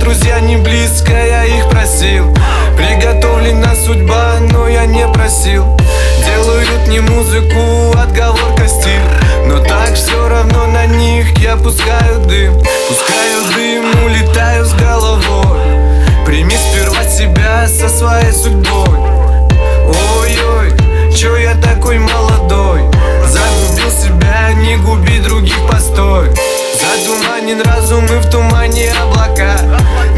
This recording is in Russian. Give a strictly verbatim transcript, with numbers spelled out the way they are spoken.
друзья не близко, я их просил. Приготовлена судьба, но я не просил. Делают не музыку, отговорка стиль, но так все равно на них я пускаю дым. Пускаю дым, улетаю с головой. Прими сперва себя со своей судьбой. Ой-ой, чё я такой молодой? Загубил себя, не губи других, постой. Затуманен разум и в тумане облака.